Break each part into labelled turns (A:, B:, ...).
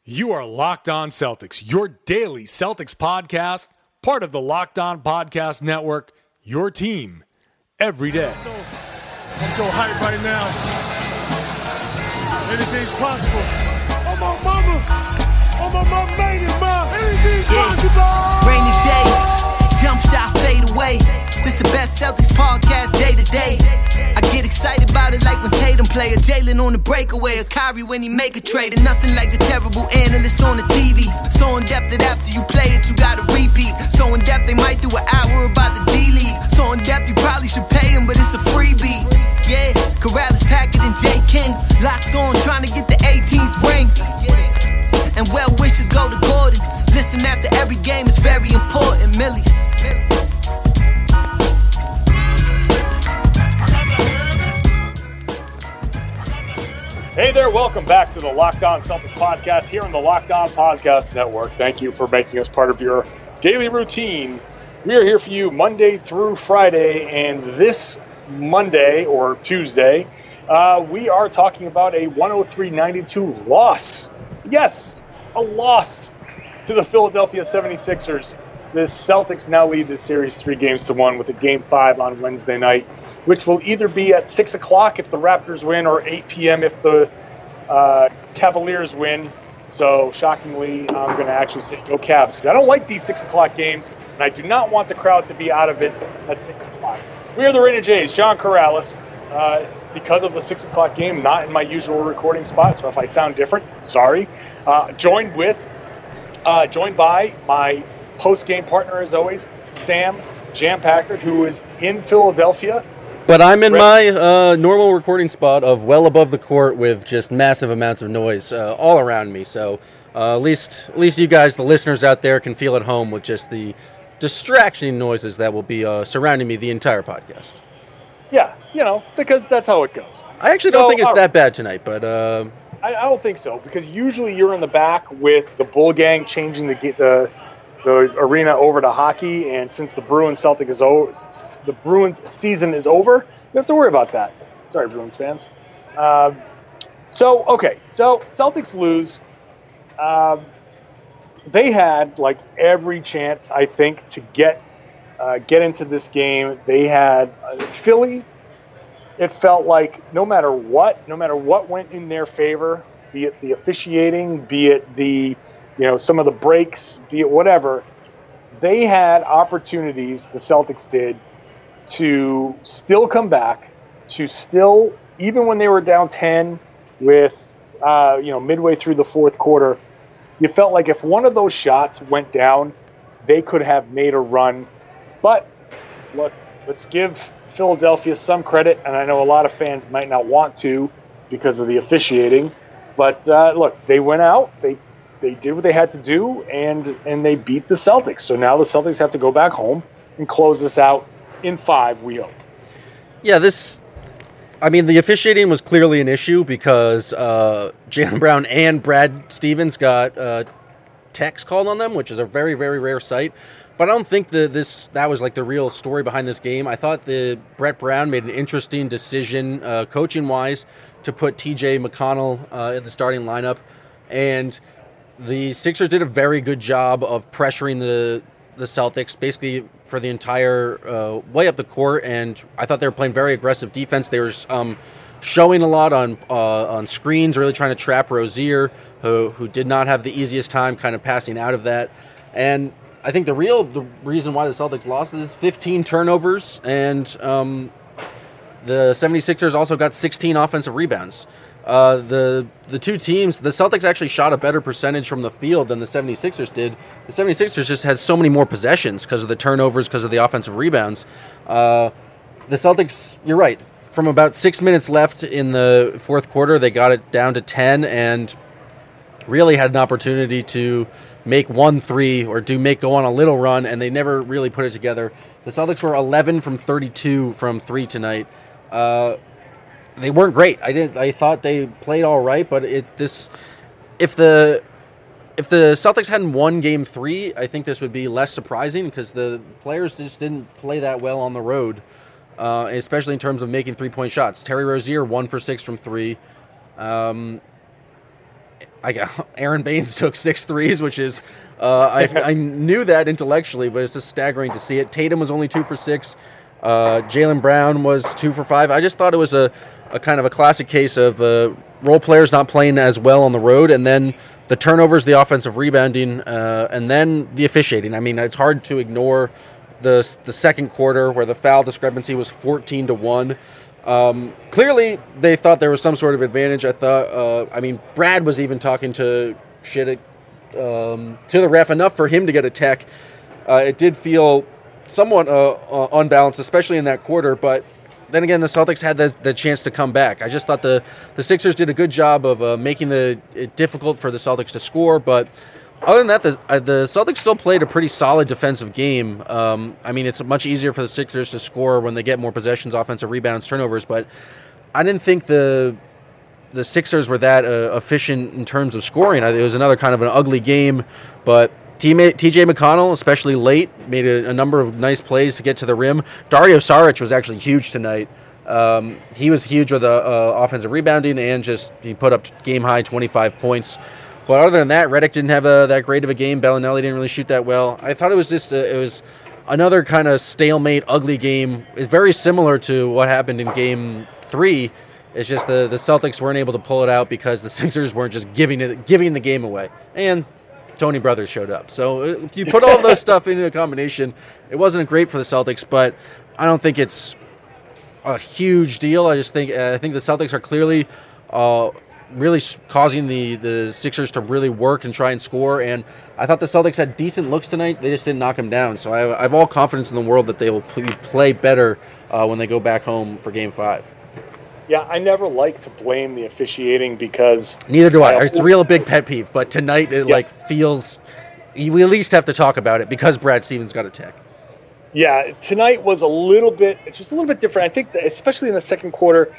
A: You are Locked On Celtics, your daily Celtics podcast, part of the Locked On Podcast Network, your team every day.
B: I'm so hyped right now. Anything's possible. Oh, my mama made it, ma. Anything's possible.
C: Rainy days, jump shot, fade away. This the best Celtics podcast day to day. I get excited about it like when Tatum play, a Jalen on the breakaway, a Kyrie when he make a trade, and nothing like the terrible analysts on the TV. So in depth that after you play it, you gotta repeat. So in depth they might do an hour about the D-League. So in depth you probably should pay him, but it's a freebie. Yeah, Corrales, Packard, and J. King locked on, trying to get the 18th ring. And well wishes go to Gordon. Listen after every game, it's very important. Millies.
D: Hey there, welcome back to the Locked On Celtics podcast here on the Locked On Podcast Network. Thank you for making us part of your daily routine. We are here for you Monday through Friday, and this Monday or Tuesday, we are talking about a 103-92 loss. Yes, a loss to the Philadelphia 76ers. The Celtics now lead this series 3-1 with a Game 5 on Wednesday night, which will either be at 6 o'clock if the Raptors win or 8 p.m. if the Cavaliers win. So, shockingly, I'm going to actually say go Cavs, because I don't like these 6 o'clock games, and I do not want the crowd to be out of it at 6 o'clock. We are the Rainier Jays, John Corrales. Because of the 6 o'clock game, not in my usual recording spot, so if I sound different, sorry. Joined by my post-game partner, as always, Sam Jam Packard, who is in Philadelphia.
E: But I'm in my normal recording spot of well above the court with just massive amounts of noise all around me. So at least you guys, the listeners out there, can feel at home with just the distraction noises that will be surrounding me the entire podcast.
D: Yeah, because that's how it goes.
E: I actually don't think it's that bad tonight, but
D: I don't think so, because usually you're in the back with the Bull Gang changing the arena over to hockey, and since the Bruins season is over, you have to worry about that. Sorry, Bruins fans. So Celtics lose. They had every chance, I think, to get into this game. They had Philly. It felt like no matter what went in their favor, be it the officiating, be it the some of the breaks, be it whatever, they had opportunities, the Celtics did, to still come back, to still, even when they were down 10 with, midway through the fourth quarter, you felt like if one of those shots went down, they could have made a run. But, look, let's give Philadelphia some credit, and I know a lot of fans might not want to because of the officiating, but, look, they went out, they did what they had to do, and they beat the Celtics. So now the Celtics have to go back home and close this out in 5, we hope.
E: Yeah, the officiating was clearly an issue because Jaylen Brown and Brad Stevens got techs called on them, which is a very, very rare sight. But I don't think that was the real story behind this game. I thought Brett Brown made an interesting decision, coaching-wise, to put T.J. McConnell in the starting lineup, and the Sixers did a very good job of pressuring the Celtics basically for the entire way up the court, and I thought they were playing very aggressive defense. They were showing a lot on screens, really trying to trap Rozier, who did not have the easiest time kind of passing out of that. And I think the reason why the Celtics lost is 15 turnovers, and the 76ers also got 16 offensive rebounds. The two teams, the Celtics actually shot a better percentage from the field than the 76ers did. The 76ers just had so many more possessions because of the turnovers, because of the offensive rebounds. The Celtics, you're right, from about 6 minutes left in the fourth quarter, they got it down to 10 and really had an opportunity to make 1-3 or go on a little run, and they never really put it together. The Celtics were 11 from 32 from 3 tonight. They weren't great. I thought they played all right, but if the Celtics hadn't won Game 3, I think this would be less surprising because the players just didn't play that well on the road, especially in terms of making 3-point shots. Terry Rozier 1 for 6 from 3. Aaron Baines took 6 threes, which is I knew that intellectually, but it's just staggering to see it. Tatum was only 2 for 6. Jaylen Brown was 2 for 5. I just thought it was a kind of a classic case of role players not playing as well on the road, and then the turnovers, the offensive rebounding, and then the officiating. I mean, it's hard to ignore the second quarter where the foul discrepancy was 14-1. Clearly, they thought there was some sort of advantage. I thought, Brad was even talking to the ref enough for him to get a tech. It did feel somewhat unbalanced, especially in that quarter, but then again, the Celtics had the chance to come back. I just thought the Sixers did a good job of making it difficult for the Celtics to score, but other than that, the Celtics still played a pretty solid defensive game. It's much easier for the Sixers to score when they get more possessions, offensive rebounds, turnovers, but I didn't think the Sixers were that efficient in terms of scoring. It was another kind of an ugly game, but T.J. McConnell, especially late, made a number of nice plays to get to the rim. Dario Saric was actually huge tonight. He was huge with offensive rebounding, and he put up game-high 25 points. But other than that, Redick didn't have that great of a game. Bellinelli didn't really shoot that well. I thought it was just it was another kind of stalemate, ugly game. It's very similar to what happened in Game 3. It's just the Celtics weren't able to pull it out because the Sixers weren't just giving the game away. And Tony Brothers showed up. So if you put all of those stuff into a combination, it wasn't great for the Celtics, but I don't think it's a huge deal. I think the Celtics are clearly really causing the Sixers to really work and try and score, and I thought the Celtics had decent looks tonight. They just didn't knock them down. So I have all confidence in the world that they will play better when they go back home for Game 5.
D: Yeah, I never like to blame the officiating because...
E: Neither do I. It's a real big pet peeve, but tonight it feels... We at least have to talk about it because Brad Stevens got a tech.
D: Yeah, tonight was a little bit different. I think that especially in the second quarter,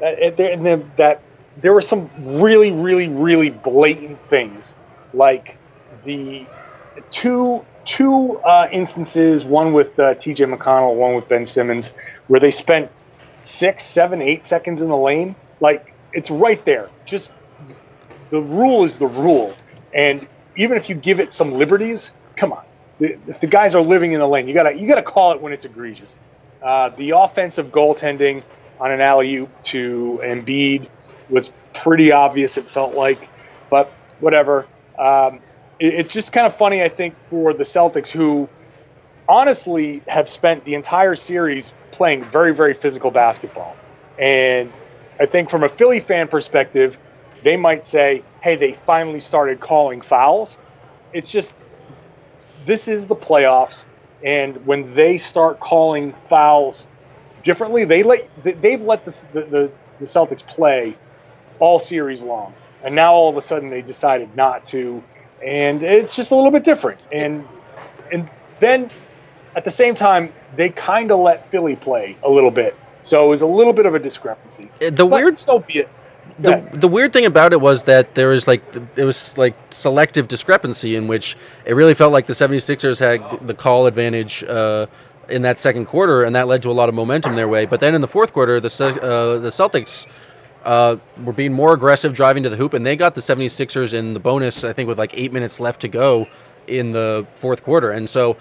D: there were some really, really, really blatant things, like the two instances, one with T.J. McConnell, one with Ben Simmons, where they spent 6, 7, 8 seconds in the lane. Like, it's right there. Just the rule is the rule, and even if you give it some liberties, come on. If the guys are living in the lane, you gotta call it when it's egregious. The offensive goaltending on an alley-oop to Embiid was pretty obvious, it felt like, but whatever. It's just kind of funny, I think, for the Celtics, who honestly have spent the entire series playing very, very physical basketball. And I think from a Philly fan perspective, they might say, hey, they finally started calling fouls. It's just, this is the playoffs, and when they start calling fouls differently, they've let the Celtics play all series long, and now all of a sudden they decided not to, and it's just a little bit different. And then at the same time, they kind of let Philly play a little bit, so it was a little bit of a discrepancy. So be it.
E: The weird thing about it was that there was selective discrepancy in which it really felt like the 76ers had the call advantage in that second quarter, and that led to a lot of momentum their way. But then in the fourth quarter, the Celtics were being more aggressive, driving to the hoop, and they got the 76ers in the bonus, I think, with 8 minutes left to go in the fourth quarter. And so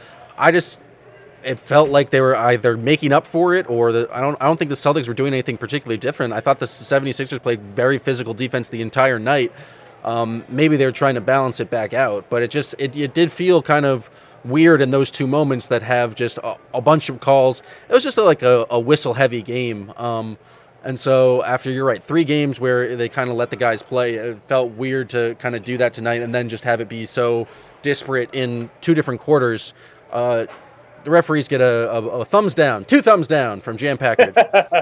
E: it felt like they were either making up for it, or I don't think the Celtics were doing anything particularly different. I thought the 76ers played very physical defense the entire night. Maybe they were trying to balance it back out, but it did feel kind of weird in those two moments that have just a bunch of calls. It was just like a whistle-heavy game. And so after, you're right, 3 games where they kind of let the guys play, it felt weird to kind of do that tonight and then just have it be so disparate in 2 different quarters. The referees get a thumbs down, 2 thumbs down from Jan Packard.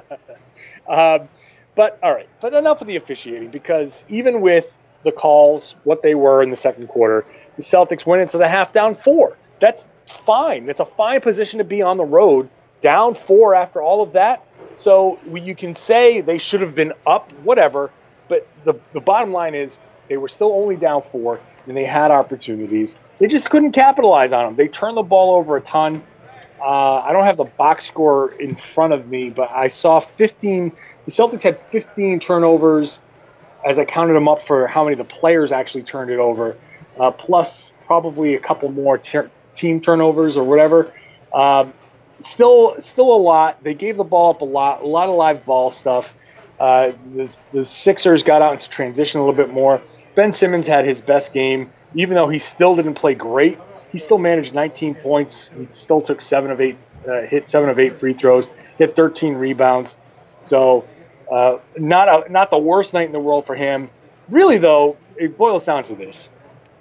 D: But all right, but enough of the officiating, because even with the calls, what they were in the second quarter, the Celtics went into the half down 4. That's fine. That's a fine position to be on the road, down 4 after all of that. So you can say they should have been up, whatever, but the bottom line is they were still only down 4, and they had opportunities. They just couldn't capitalize on them. They turned the ball over a ton. I don't have the box score in front of me, but I saw 15. The Celtics had 15 turnovers. as I counted them up for how many the players actually turned it over, plus probably a couple more team turnovers or whatever. Still a lot. They gave the ball up a lot of live ball stuff. The Sixers got out into transition a little bit more. Ben Simmons had his best game, even though he still didn't play great. He still managed 19 points. He still took 7 of 8, hit 7 of 8 free throws, hit 13 rebounds. So not the worst night in the world for him. Really, though, it boils down to this.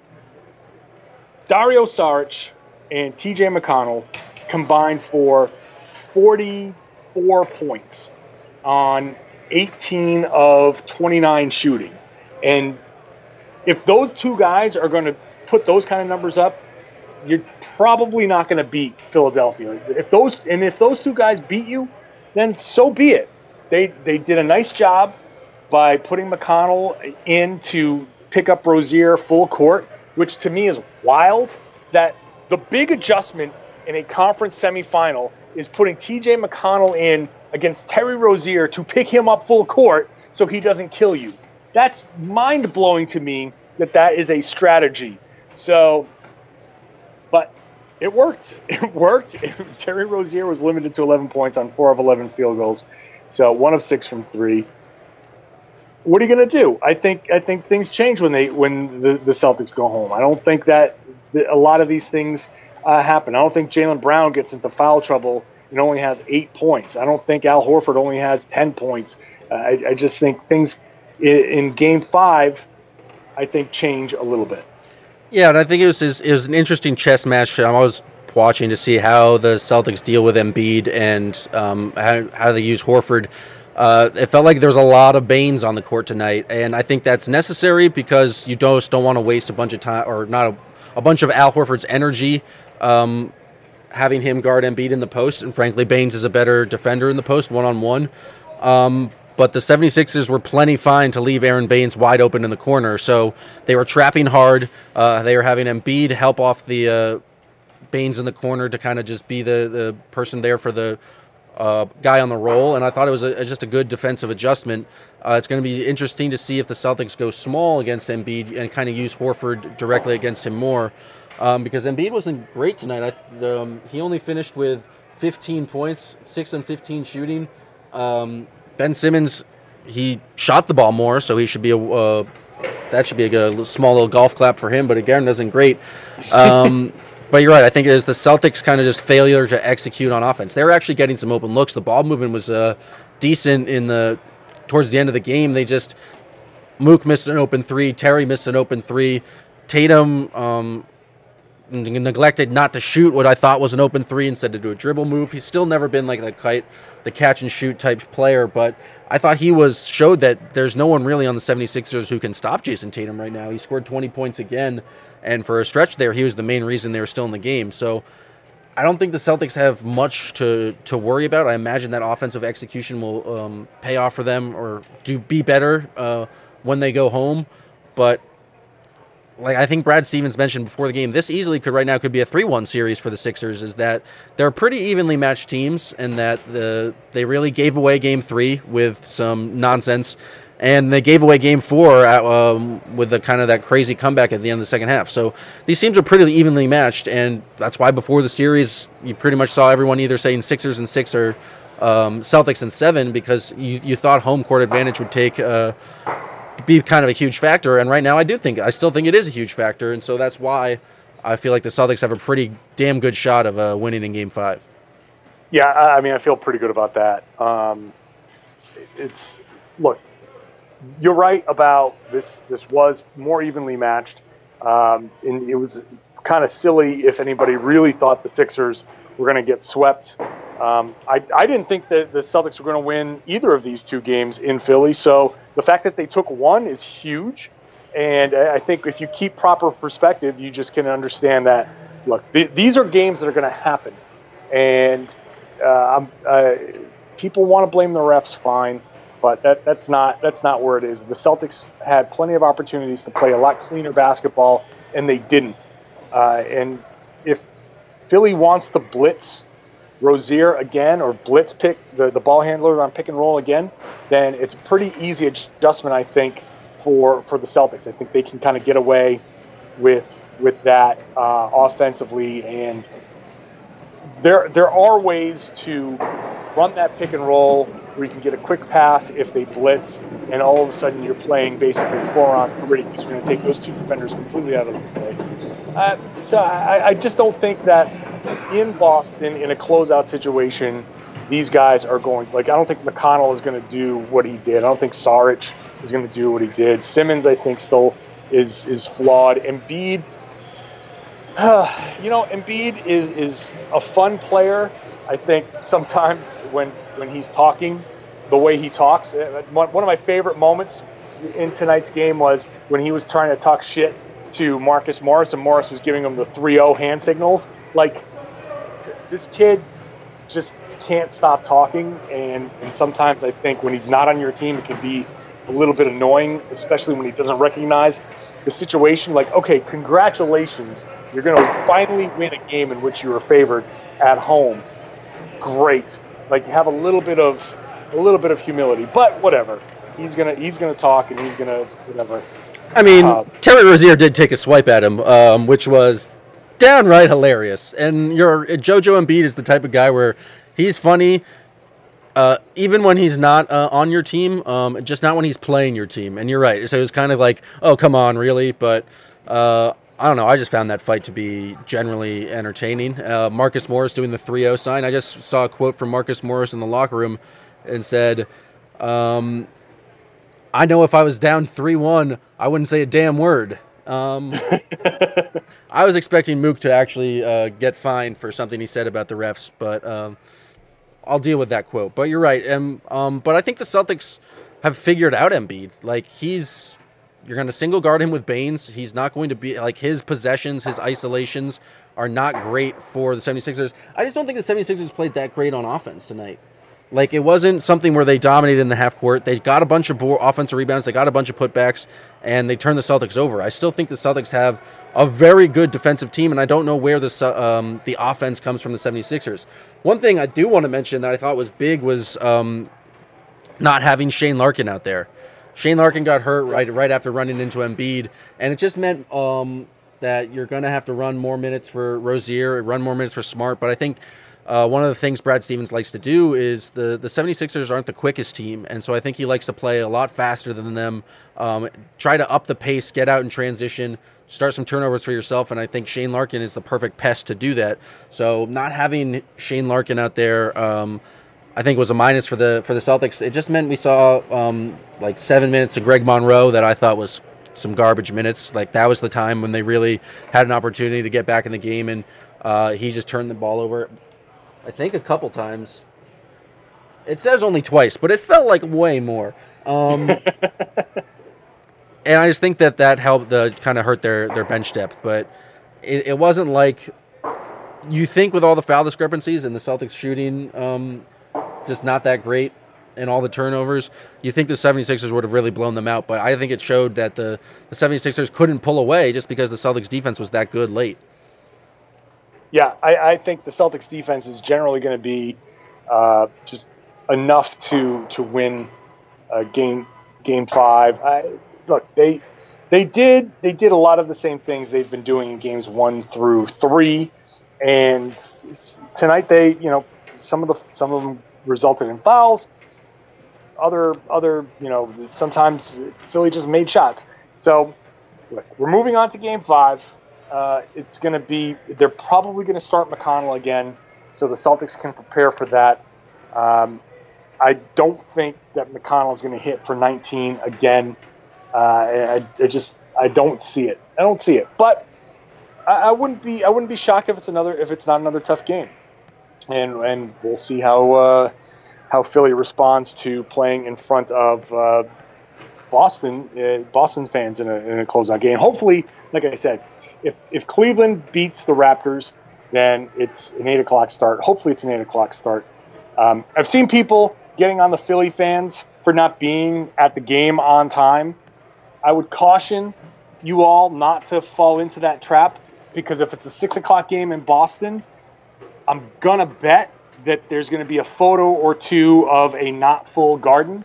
D: Dario Saric and TJ McConnell combined for 44 points on 18 of 29 shooting. And if those two guys are going to put those kind of numbers up, you're probably not going to beat Philadelphia. If those two guys beat you, then so be it. They did a nice job by putting McConnell in to pick up Rozier full court, which to me is wild. That the big adjustment in a conference semifinal is putting TJ McConnell in against Terry Rozier to pick him up full court so he doesn't kill you. That's mind-blowing to me that is a strategy. So, but it worked. It worked. Terry Rozier was limited to 11 points on 4 of 11 field goals. So 1 of 6 from 3. What are you going to do? I think things change when the Celtics go home. I don't think that a lot of these things happen. I don't think Jaylen Brown gets into foul trouble and only has 8 points. I don't think Al Horford only has 10 points. I just think things in Game 5, I think, change a little bit.
E: Yeah, and I think it was an interesting chess match. I was watching to see how the Celtics deal with Embiid and how they use Horford. It felt like there was a lot of Baines on the court tonight, and I think that's necessary because you don't want to waste a bunch of time, or not a bunch of Al Horford's energy having him guard Embiid in the post, and frankly, Baines is a better defender in the post, one-on-one. But the 76ers were plenty fine to leave Aaron Baines wide open in the corner, so they were trapping hard. They were having Embiid help off the Baines in the corner to kind of just be the person there for the guy on the roll, and I thought it was just a good defensive adjustment. It's going to be interesting to see if the Celtics go small against Embiid and kind of use Horford directly against him more, because Embiid wasn't great tonight. He only finished with 15 points, 6 and 15 shooting. Ben Simmons, he shot the ball more, so he should be that should be a small little golf clap for him, but again, wasn't great. But you're right. I think it is the Celtics' kind of just failure to execute on offense. They were actually getting some open looks. The ball movement was decent towards the end of the game. Mook missed an open 3. Terry missed an open 3. Tatum neglected not to shoot what I thought was an open 3 instead to do a dribble move. He's still never been like the catch and shoot type player, but I thought he showed that there's no one really on the 76ers who can stop Jason Tatum right now. He scored 20 points again. And for a stretch there, he was the main reason they were still in the game. So I don't think the Celtics have much to worry about. I imagine that offensive execution will pay off for them or be better when they go home. But like I think Brad Stevens mentioned before the game, this easily could be a 3-1 series for the Sixers, is that they're pretty evenly matched teams and that they really gave away Game 3 with some nonsense. And they gave away Game 4 with the kind of that crazy comeback at the end of the second half. So these teams are pretty evenly matched, and that's why before the series you pretty much saw everyone either saying Sixers and 6 or Celtics and 7, because you thought home court advantage would be kind of a huge factor. And right now I still think it is a huge factor, and so that's why I feel like the Celtics have a pretty damn good shot of winning in Game 5.
D: Yeah, I mean I feel pretty good about that. Look. You're right about this. This was more evenly matched, and it was kind of silly if anybody really thought the Sixers were going to get swept. I didn't think that the Celtics were going to win either of these 2 games in Philly. So the fact that they took one is huge, and I think if you keep proper perspective, you just can understand that. Look, these are games that are going to happen, and people want to blame the refs. Fine. But that's not where it is. The Celtics had plenty of opportunities to play a lot cleaner basketball, and they didn't. And if Philly wants to blitz Rozier again or blitz pick the ball handler on pick and roll again, then it's a pretty easy adjustment, I think, for the Celtics. I think they can kind of get away with that offensively, and there are ways to run that pick and roll where you can get a quick pass if they blitz, and all of a sudden you're playing basically 4-on-3 because you're going to take those two defenders completely out of the play. So I just don't think that in Boston, in a closeout situation, these guys are going, like, I don't think McConnell is going to do what he did. I don't think Saric is going to do what he did. Simmons, I think, still is flawed. Embiid, Embiid is a fun player. I think sometimes when he's talking, the way he talks, one of my favorite moments in tonight's game was when he was trying to talk shit to Marcus Morris, and Morris was giving him the 3-0 hand signals. Like, this kid just can't stop talking, and sometimes I think when he's not on your team, it can be a little bit annoying, especially when he doesn't recognize the situation. Like, okay, congratulations, you're going to finally win a game in which you were favored at home. Great. Like, have a little bit of humility, but whatever. He's gonna talk, and he's gonna whatever.
E: I mean, Terry Rozier did take a swipe at him, which was downright hilarious. And JoJo Embiid is the type of guy where he's funny, even when he's not on your team, just not when he's playing your team. And you're right. So it was kind of like, oh, come on, really? But I don't know. I just found that fight to be generally entertaining. Marcus Morris doing the 3-0 sign. I just saw a quote from Marcus Morris in the locker room and said, I know if I was down 3-1, I wouldn't say a damn word. I was expecting Mook to actually get fined for something he said about the refs, but I'll deal with that quote. But you're right. But I think the Celtics have figured out Embiid. Like, you're going to single guard him with Baines. He's not going to be, like, his possessions, his isolations are not great for the 76ers. I just don't think the 76ers played that great on offense tonight. Like, it wasn't something where they dominated in the half court. They got a bunch of offensive rebounds. They got a bunch of putbacks, and they turned the Celtics over. I still think the Celtics have a very good defensive team, and I don't know where the offense comes from the 76ers. One thing I do want to mention that I thought was big was not having Shane Larkin out there. Shane Larkin got hurt right after running into Embiid, and it just meant that you're going to have to run more minutes for Rozier, run more minutes for Smart, but I think one of the things Brad Stevens likes to do is the 76ers aren't the quickest team, and so I think he likes to play a lot faster than them, try to up the pace, get out in transition, start some turnovers for yourself, and I think Shane Larkin is the perfect pest to do that. So not having Shane Larkin out there, I think was a minus for the Celtics. It just meant we saw like 7 minutes of Greg Monroe that I thought was some garbage minutes. Like, that was the time when they really had an opportunity to get back in the game, and he just turned the ball over, I think, a couple times. It says only twice, but it felt like way more. And I just think that helped kind of hurt their bench depth. But it wasn't like you think with all the foul discrepancies and the Celtics shooting just not that great and all the turnovers, you think the 76ers would have really blown them out. But I think it showed that the 76ers couldn't pull away just because the Celtics defense was that good late.
D: Yeah, I think the Celtics defense is generally going to be just enough to win game 5. Look, they did a lot of the same things they've been doing in games 1 through 3, and tonight some of them resulted in fouls. Other sometimes Philly just made shots. So look, we're moving on to game 5. It's going to be, they're probably going to start McConnell again, so the Celtics can prepare for that. I don't think that McConnell is going to hit for 19 again. I don't see it. But I wouldn't be shocked if it's not another tough game, and we'll see how Philly responds to playing in front of Boston fans in a closeout game. Hopefully, like I said, if Cleveland beats the Raptors, then it's an 8 o'clock start. Hopefully it's an 8 o'clock start. I've seen people getting on the Philly fans for not being at the game on time. I would caution you all not to fall into that trap, because if it's a 6 o'clock game in Boston, I'm going to bet that there's going to be a photo or two of a not full Garden,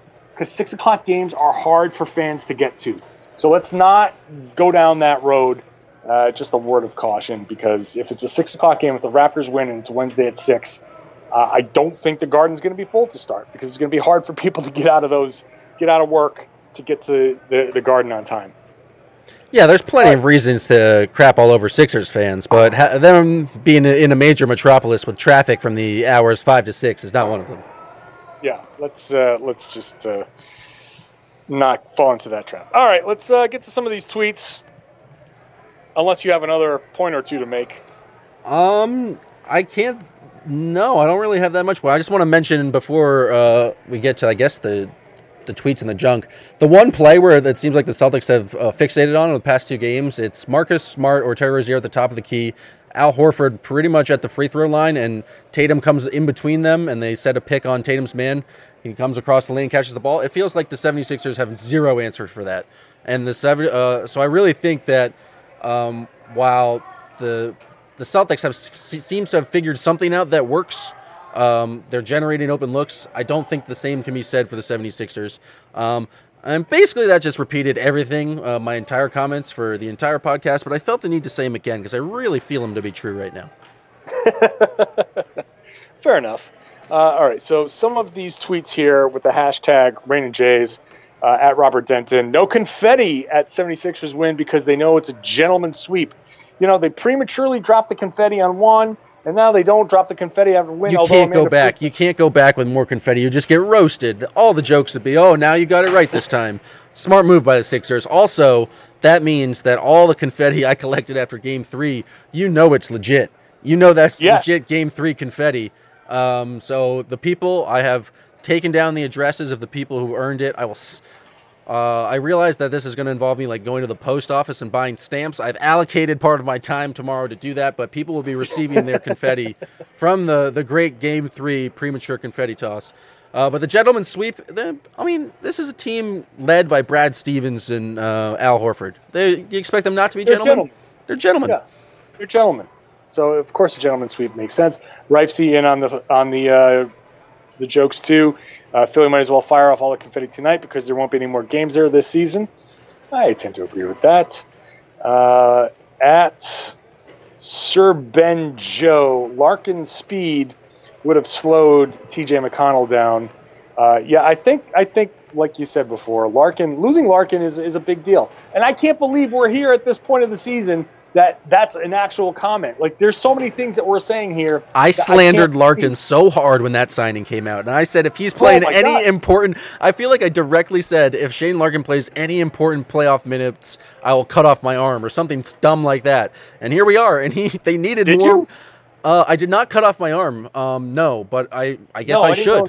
D: because 6 o'clock games are hard for fans to get to. So let's not go down that road. Just a word of caution, because if it's a 6 o'clock game, if the Raptors win and it's Wednesday at 6, I don't think the Garden's going to be full to start, because it's going to be hard for people to get out of work to get to the Garden on time.
E: Yeah, there's plenty of reasons to crap all over Sixers fans, but them being in a major metropolis with traffic from the hours 5 to 6 is not one of them.
D: Yeah, let's just not fall into that trap. All right, let's get to some of these tweets. Unless you have another point or two to make.
E: I can't. No, I don't really have that much. But I just want to mention before we get to, I guess, the tweets and the junk. The one play where it seems like the Celtics have fixated on in the past 2 games, it's Marcus Smart or Terry Rozier at the top of the key, Al Horford pretty much at the free throw line, and Tatum comes in between them, and they set a pick on Tatum's man. He comes across the lane, catches the ball. It feels like the 76ers have zero answers for that. And so I really think that while the Celtics seems to have figured something out that works, they're generating open looks. I don't think the same can be said for the 76ers. And basically that just repeated everything, my entire comments for the entire podcast, but I felt the need to say them again because I really feel them to be true right now.
D: Fair enough. All right, so some of these tweets here with the hashtag Rain and Jays, at Robert Denton. No confetti at 76ers win because they know it's a gentleman's sweep. You know, they prematurely dropped the confetti on one, and now they don't drop the confetti after win.
E: You can't go back. You can't go back with more confetti. You just get roasted. All the jokes would be, oh, now you got it right this time. Smart move by the Sixers. Also, that means that all the confetti I collected after Game 3, you know it's legit. You know that's legit Game 3 confetti. So the people, I have taken down the addresses of the people who earned it. I realize that this is going to involve me like going to the post office and buying stamps. I've allocated part of my time tomorrow to do that, but people will be receiving their confetti from the great Game 3 premature confetti toss. But the gentleman's sweep, this is a team led by Brad Stevens and Al Horford. You expect them not to be gentlemen? They're gentlemen.
D: Yeah, they're gentlemen. So, of course, the gentleman's sweep makes sense. Rifesy in on the jokes, too. Philly might as well fire off all the confetti tonight because there won't be any more games there this season. I tend to agree with that. At Sir Ben Joe, Larkin's speed would have slowed TJ McConnell down. I think like you said before, losing Larkin is a big deal. And I can't believe we're here at this point of the season that's an actual comment. Like, there's so many things that we're saying here.
E: I slandered Larkin so hard when that signing came out. And I said, if he's playing important, I feel like I directly said, if Shane Larkin plays any important playoff minutes, I will cut off my arm or something dumb like that. And here we are. And they needed more. Did you? I did not cut off my arm. No, but I guess I should.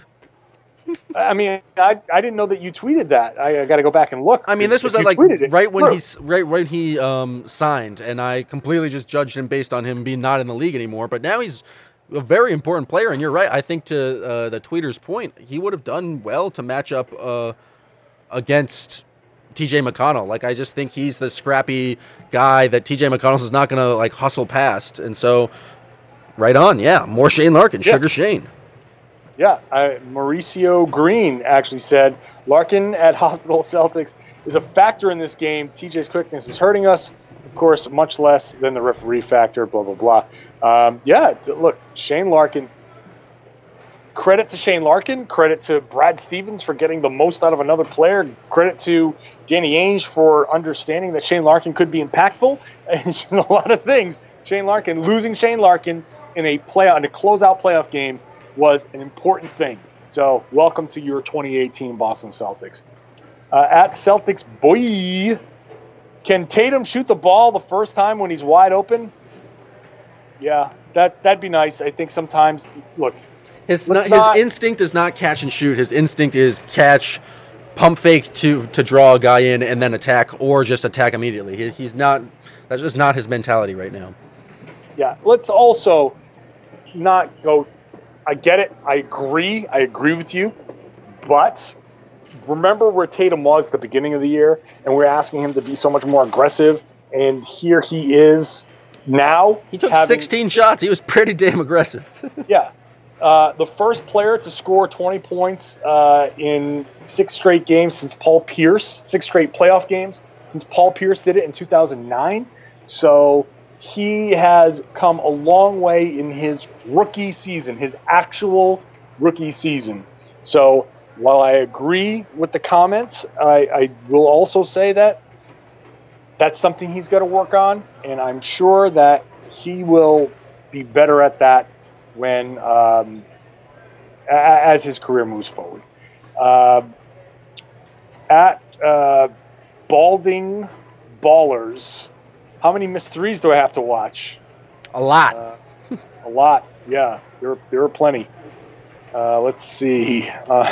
D: I mean, I didn't know that you tweeted that. I got to go back and look.
E: I mean, this was like right when he signed, and I completely just judged him based on him being not in the league anymore. But now he's a very important player, and you're right. I think to the tweeter's point, he would have done well to match up against TJ McConnell. Like, I just think he's the scrappy guy that TJ McConnell is not going to like hustle past, and so right on, more Shane Larkin, Sugar Shane.
D: Yeah, Mauricio Green actually said, Larkin at Hospital Celtics is a factor in this game. TJ's quickness is hurting us. Of course, much less than the referee factor, blah, blah, blah. Look, Shane Larkin, credit to Shane Larkin, credit to Brad Stevens for getting the most out of another player, credit to Danny Ainge for understanding that Shane Larkin could be impactful, and just a lot of things. Losing Shane Larkin in a closeout playoff game was an important thing. So, welcome to your 2018 Boston Celtics. At Celtics boy, can Tatum shoot the ball the first time when he's wide open? Yeah, that'd be nice. I think sometimes, look,
E: his instinct is not catch and shoot. His instinct is catch, pump fake to draw a guy in and then attack, or just attack immediately. He's not. That's just not his mentality right now.
D: Yeah, let's also not go. I get it. I agree with you. But remember where Tatum was at the beginning of the year, and we're asking him to be so much more aggressive, and here he is now.
E: He took 16 shots. He was pretty damn aggressive.
D: Yeah. the first player to score 20 points in 6 straight games since Paul Pierce, 6 straight playoff games since Paul Pierce did it in 2009. So he has come a long way in his rookie season, his actual rookie season. So while I agree with the comments, I will also say that that's something he's got to work on, and I'm sure that he will be better at that when as his career moves forward. At Balding Ballers, how many missed threes do I have to watch?
E: A lot.
D: A lot, yeah. There are plenty. Let's see.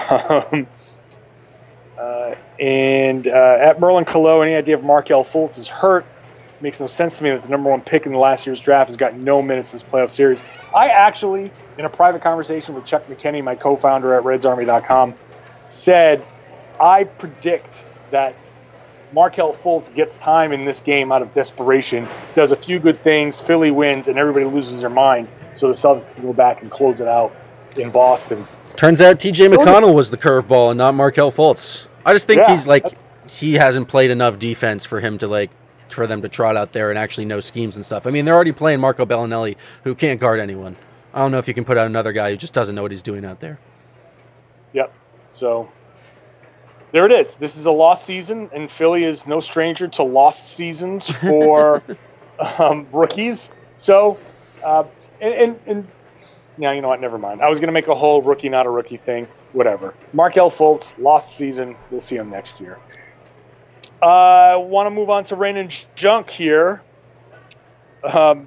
D: And at Merlin Colo, any idea if Markelle Fultz is hurt? Makes no sense to me that the number 1 pick in the last year's draft has got no minutes this playoff series. I actually, in a private conversation with Chuck McKinney, my co-founder at RedsArmy.com, said I predict that Markelle Fultz gets time in this game out of desperation, does a few good things, Philly wins, and everybody loses their mind, so the Celtics can go back and close it out in Boston.
E: Turns out T.J. McConnell was the curveball and not Markelle Fultz. I just think he hasn't played enough defense for him to for them to trot out there and actually know schemes and stuff. I mean, they're already playing Marco Bellinelli, who can't guard anyone. I don't know if you can put out another guy who just doesn't know what he's doing out there.
D: Yep. So there it is. This is a lost season, and Philly is no stranger to lost seasons for rookies. So, and yeah, you know what? Never mind. I was going to make a whole rookie, not a rookie thing. Whatever. Markelle Fultz, lost season. We'll see him next year. I want to move on to Rain and Junk here. At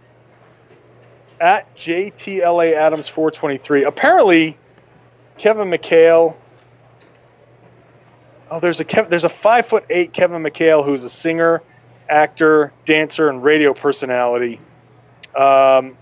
D: JTLA Adams 423. Apparently, Kevin McHale. Oh, there's a 5'8" Kevin McHale who's a singer, actor, dancer, and radio personality. And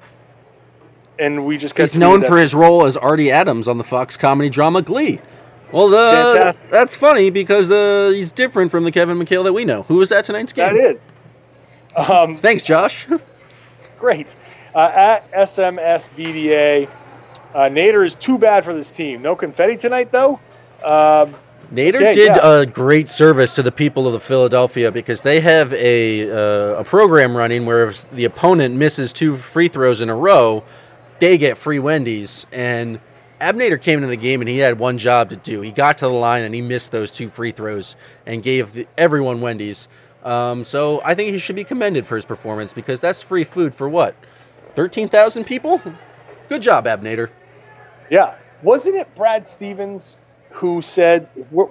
D: we just got.
E: He's known for his role as Artie Adams on the Fox comedy drama Glee. Well, that's funny because he's different from the Kevin McHale that we know. Who was that tonight's game?
D: That is.
E: Thanks, Josh.
D: Great. At SMSBDA, Nader is too bad for this team. No confetti tonight, though.
E: Nader did a great service to the people of Philadelphia because they have a program running where if the opponent misses 2 free throws in a row, they get free Wendy's. And Abnader came into the game and he had one job to do. He got to the line and he missed those 2 free throws and gave everyone Wendy's. So I think he should be commended for his performance because that's free food for what? 13,000 people? Good job, Abnader.
D: Yeah. Wasn't it Brad Stevens who said,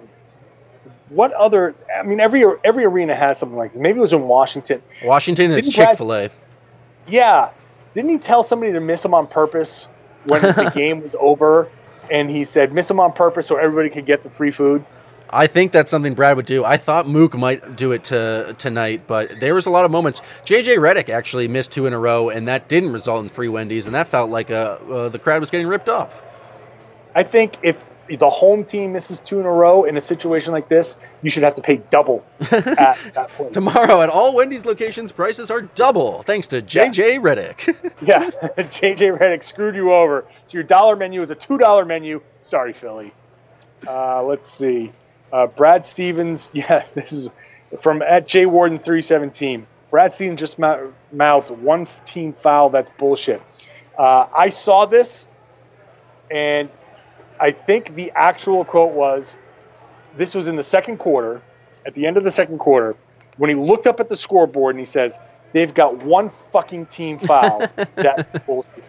D: what other, I mean, every arena has something like this. Maybe it was in Washington.
E: Washington is Chick-fil-A.
D: Yeah. Didn't he tell somebody to miss him on purpose when the game was over? And he said, miss him on purpose so everybody could get the free food?
E: I think that's something Brad would do. I thought Mook might do it tonight, but there was a lot of moments. J.J. Redick actually missed 2 in a row, and that didn't result in free Wendy's, and that felt like the crowd was getting ripped off.
D: I think if the home team misses 2 in a row in a situation like this, you should have to pay double at that place.
E: Tomorrow at all Wendy's locations, prices are double, thanks to J.J. Redick.
D: Yeah, J.J. Redick screwed you over. So your dollar menu is a $2 menu. Sorry, Philly. Let's see. Brad Stevens, this is from at JWarden317. Brad Stevens just mouthed 1 team foul. That's bullshit. I saw this, and I think the actual quote was, this was in the second quarter, at the end of the second quarter, when he looked up at the scoreboard and he says, they've got 1 fucking team foul. That's bullshit.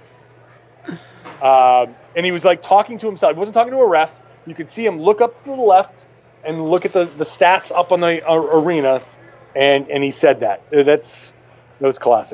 D: And he was like talking to himself. He wasn't talking to a ref. You could see him look up to the left and look at the stats up on the arena, and he said that. That was classic.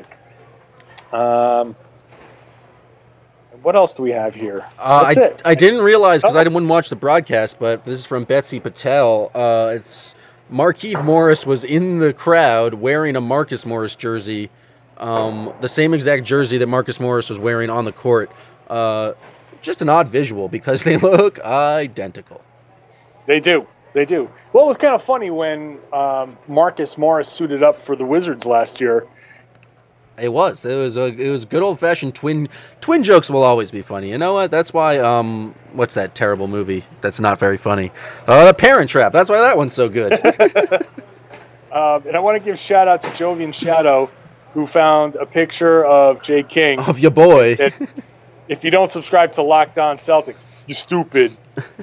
D: What else do we have here? That's it.
E: I didn't realize because I didn't watch the broadcast, but this is from Betsy Patel. It's Markieff Morris was in the crowd wearing a Marcus Morris jersey, the same exact jersey that Marcus Morris was wearing on the court. Just an odd visual because they look identical.
D: They do. Well, it was kind of funny when Marcus Morris suited up for the Wizards last year.
E: It was good old fashioned twin jokes will always be funny. You know what? That's why what's that terrible movie that's not very funny? The Parent Trap. That's why that one's so good.
D: And I want to give shout out to Jovian Shadow, who found a picture of Jay King.
E: Of your boy.
D: If you don't subscribe to Locked On Celtics, you're stupid.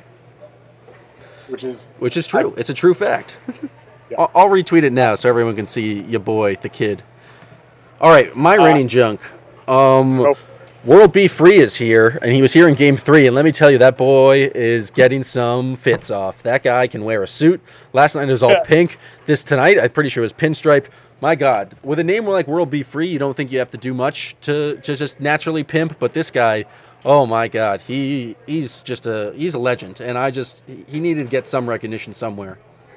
D: Which is
E: true. It's a true fact.
D: Yeah.
E: I'll retweet it now so everyone can see your boy, the kid. All right, my reigning junk. World B. Free is here, and he was here in Game 3, and let me tell you, that boy is getting some fits off. That guy can wear a suit. Last night it was all pink. Tonight, I'm pretty sure it was pinstripe. My God, with a name like World B. Free, you don't think you have to do much to just naturally pimp, but this guy, oh my God, he's a legend, and he needed to get some recognition somewhere.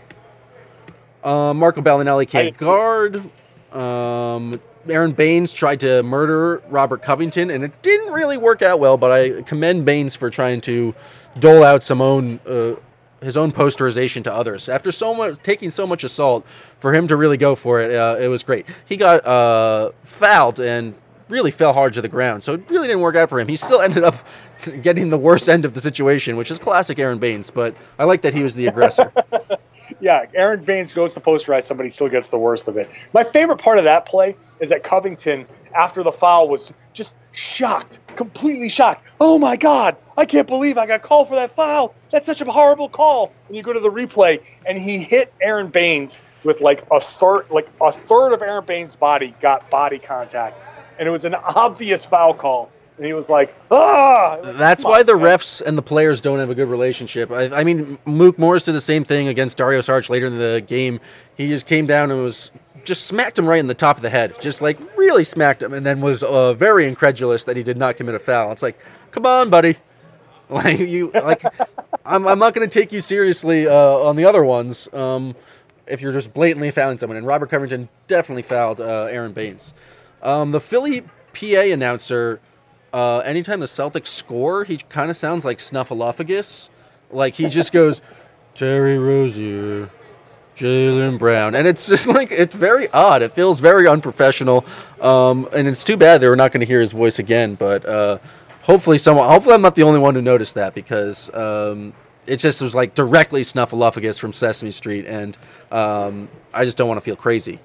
E: Marco Bellinelli can't guard. Aaron Baines tried to murder Robert Covington, and it didn't really work out well, but I commend Baines for trying to dole out his own posterization to others. After taking so much assault, for him to really go for it, it was great. He got fouled and really fell hard to the ground, so it really didn't work out for him. He still ended up getting the worst end of the situation, which is classic Aaron Baines, but I like that he was the aggressor.
D: Yeah, Aaron Baines goes to posterize somebody, still gets the worst of it. My favorite part of that play is that Covington, after the foul, was just shocked, completely shocked. Oh my God, I can't believe I got called for that foul. That's such a horrible call. And you go to the replay, and he hit Aaron Baines with like a third of Aaron Baines' body got body contact, and it was an obvious foul call. And he was like, ah!
E: That's why the refs and the players don't have a good relationship. I mean, Mook Morris did the same thing against Dario Saric later in the game. He just came down and just smacked him right in the top of the head. Just like really smacked him, and then was very incredulous that he did not commit a foul. It's like, come on, buddy. I'm not going to take you seriously on the other ones if you're just blatantly fouling someone. And Robert Covington definitely fouled Aaron Baines. The Philly PA announcer, anytime the Celtics score, he kind of sounds like Snuffleupagus. Like he just goes, Terry Rozier, Jaylen Brown. And it's just like, it's very odd. It feels very unprofessional. And it's too bad they were not going to hear his voice again. But hopefully I'm not the only one who noticed that, because it just was like directly Snuffleupagus from Sesame Street. And I just don't want to feel crazy.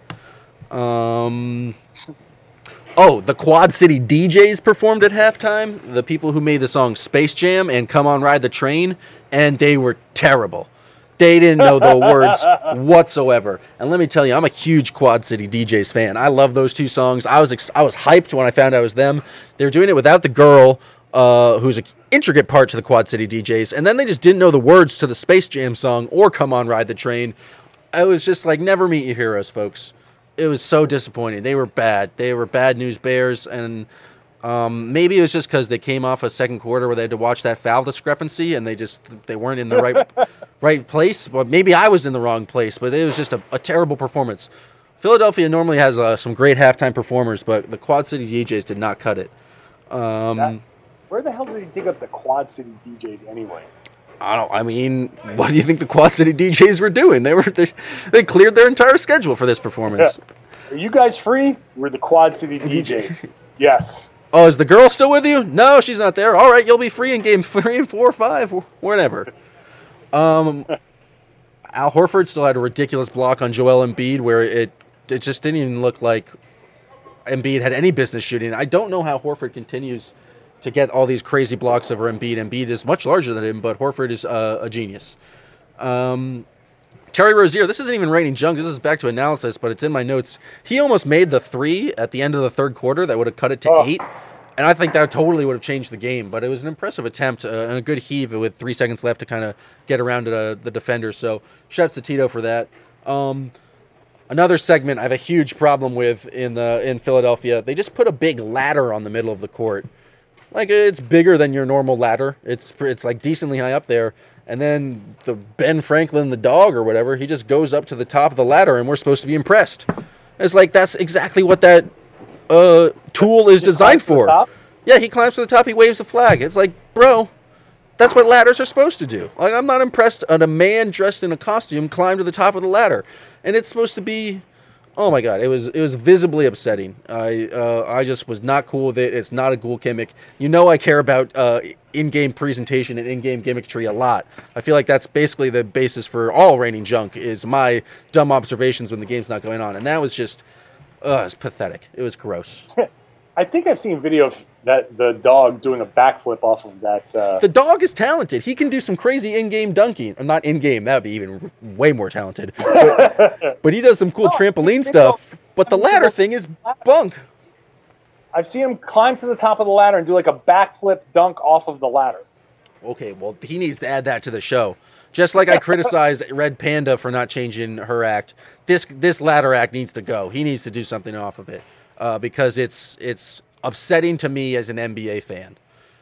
E: The Quad City DJs performed at halftime. The people who made the song Space Jam and Come On Ride the Train, and they were terrible. They didn't know the words whatsoever. And let me tell you, I'm a huge Quad City DJs fan. I love those two songs. I was hyped when I found out it was them. They were doing it without the girl, who's an intricate part to the Quad City DJs, and then they just didn't know the words to the Space Jam song or Come On Ride the Train. I was just like, never meet your heroes, folks. It was so disappointing. They were bad. They were bad news bears, and maybe it was just because they came off a second quarter where they had to watch that foul discrepancy, and they weren't in the right place. Well, maybe I was in the wrong place, but it was just a terrible performance. Philadelphia normally has some great halftime performers, but the Quad City DJs did not cut it.
D: Where the hell did he dig up the Quad City DJs anyway?
E: What do you think the Quad City DJs were doing? They cleared their entire schedule for this performance.
D: Yeah. Are you guys free? We're the Quad City DJs. Yes.
E: Oh, is the girl still with you? No, she's not there. All right, you'll be free in game 3 and 4 or 5, whenever. Al Horford still had a ridiculous block on Joel Embiid where it just didn't even look like Embiid had any business shooting. I don't know how Horford continues to get all these crazy blocks over Embiid. Embiid is much larger than him, but Horford is a genius. Terry Rozier, this isn't even raining junk. This is back to analysis, but it's in my notes. He almost made the 3 at the end of the third quarter that would have cut it to 8, and I think that totally would have changed the game. But it was an impressive attempt and a good heave with 3 seconds left to kind of get around to the defender. So shouts to Tito for that. Another segment I have a huge problem with in Philadelphia. They just put a big ladder on the middle of the court. Like, it's bigger than your normal ladder. It's like decently high up there. And then the Ben Franklin, the dog or whatever, he just goes up to the top of the ladder, and we're supposed to be impressed. It's like, that's exactly what that tool is designed for. Yeah, he climbs to the top, he waves a flag. It's like, bro, that's what ladders are supposed to do. Like, I'm not impressed at a man dressed in a costume climb to the top of the ladder. And it's supposed to be Oh my God, it was visibly upsetting. I just was not cool with it. It's not a cool gimmick. You know, I care about in-game presentation and in-game gimmickry a lot. I feel like that's basically the basis for all Reigning Junk, is my dumb observations when the game's not going on. And that was just, it was pathetic. It was gross.
D: I think I've seen video of the dog doing a backflip off of that.
E: The dog is talented. He can do some crazy in-game dunking. Not in-game. That would be even way more talented. But he does some cool trampoline stuff. But the ladder thing is bunk.
D: I've seen him climb to the top of the ladder and do like a backflip dunk off of the ladder.
E: Okay, well, he needs to add that to the show. Just like I criticize Red Panda for not changing her act, this ladder act needs to go. He needs to do something off of it because it's upsetting to me as an NBA fan.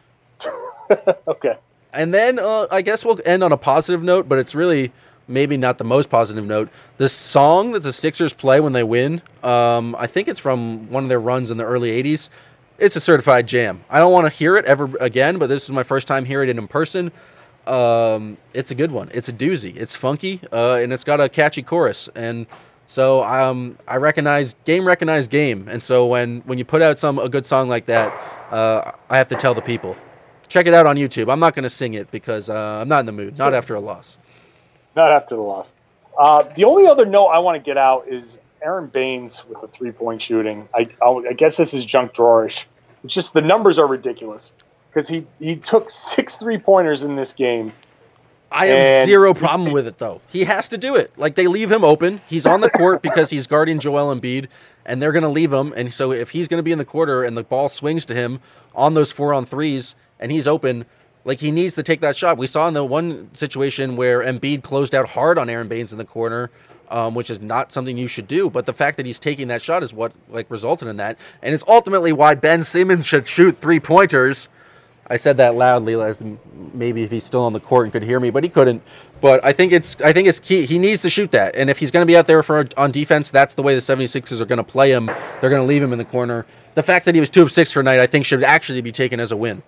D: Okay.
E: And then I guess we'll end on a positive note, but it's really maybe not the most positive note. This song that the Sixers play when they win, I think it's from one of their runs in the early 80s. It's a certified jam. I don't want to hear it ever again, but this is my first time hearing it in person. It's a good one. It's a doozy. It's funky, and it's got a catchy chorus. And so I recognize game. And so when you put out a good song like that, I have to tell the people. Check it out on YouTube. I'm not going to sing it because I'm not in the mood. Not after a loss.
D: Not after the loss. The only other note I want to get out is Aaron Baines with the 3-point shooting. I guess this is junk drawerish. It's just the numbers are ridiculous because he took 6 3-pointers in this game.
E: I have zero problem with it, though. He has to do it. Like, they leave him open. He's on the court because he's guarding Joel Embiid, and they're going to leave him. And so if he's going to be in the quarter and the ball swings to him on those 4-on-3s and he's open, like, he needs to take that shot. We saw in the one situation where Embiid closed out hard on Aaron Baines in the corner, which is not something you should do. But the fact that he's taking that shot is what, like, resulted in that. And it's ultimately why Ben Simmons should shoot 3-pointers. I said that loudly, as maybe if he's still on the court and could hear me, but he couldn't. But I think it's key. He needs to shoot that. And if he's going to be out there on defense, that's the way the 76ers are going to play him. They're going to leave him in the corner. The fact that he was 2 of 6 for a night, I think, should actually be taken as a win.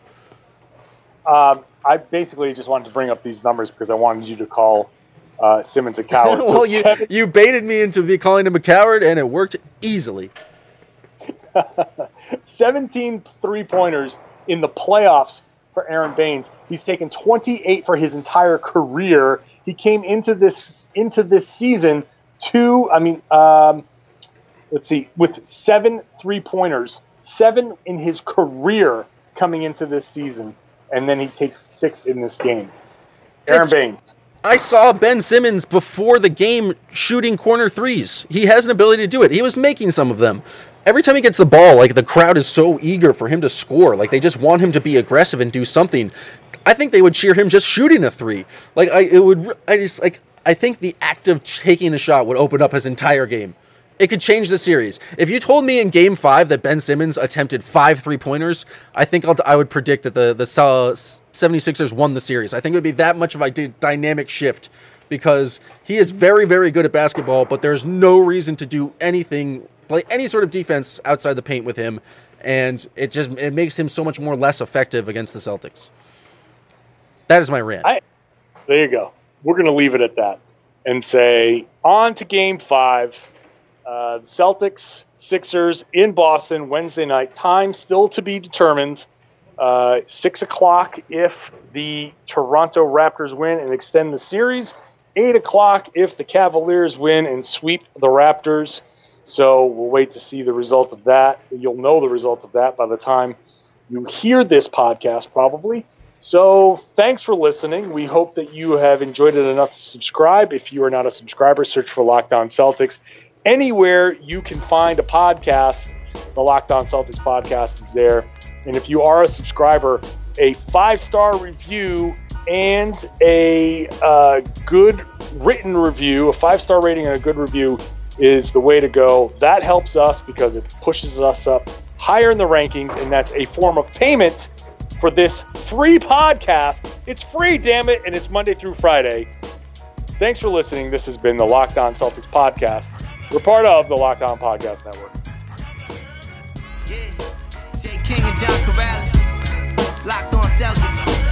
D: I basically just wanted to bring up these numbers because I wanted you to call Simmons a coward.
E: Well, you baited me into calling him a coward, and it worked easily.
D: 17 3-pointers in the playoffs for Aaron Baines. He's taken 28 for his entire career. He came into this season with 7 3-pointers, 7 in his career coming into this season, and then he takes 6 in this game. Aaron Baines.
E: I saw Ben Simmons before the game shooting corner threes. He has an ability to do it. He was making some of them. Every time he gets the ball, like, the crowd is so eager for him to score. Like, they just want him to be aggressive and do something. I think they would cheer him just shooting a 3. Like, I think the act of taking the shot would open up his entire game. It could change the series. If you told me in Game 5 that Ben Simmons attempted 5 3-pointers, I think I would predict that the 76ers won the series. I think it would be that much of a dynamic shift because he is very, very good at basketball, but there's no reason to do anything, play any sort of defense outside the paint with him, and it makes him so much more less effective against the Celtics. That is my rant.
D: There you go. We're going to leave it at that and say on to Game 5. Celtics, Sixers in Boston Wednesday night. Time still to be determined. 6 o'clock if the Toronto Raptors win and extend the series. 8 o'clock if the Cavaliers win and sweep the Raptors. So we'll wait to see the result of that. You'll know the result of that by the time you hear this podcast, probably. So thanks for listening. We hope that you have enjoyed it enough to subscribe. If you are not a subscriber, search for Locked On Celtics. Anywhere you can find a podcast, the Locked On Celtics podcast is there. And if you are a subscriber, a 5-star review and a good written review, a 5-star rating and a good review is the way to go. That helps us because it pushes us up higher in the rankings, and that's a form of payment for this free podcast. It's free, damn it, and it's Monday through Friday. Thanks for listening. This has been the Locked On Celtics podcast. We're part of the Locked On Podcast Network.
C: Yeah, Jay King and John Corrales, Locked On Celtics.